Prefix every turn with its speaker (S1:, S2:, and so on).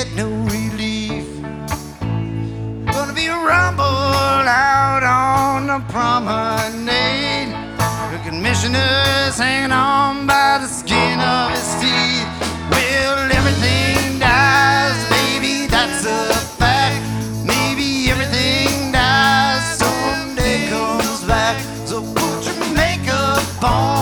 S1: get no relief. Gonna be rumbled out on the promenade. The commissioner's hanging on by the skin of his teeth. Well, everything dies, baby, that's a fact. Maybe everything dies, someday comes back. So put your makeup on.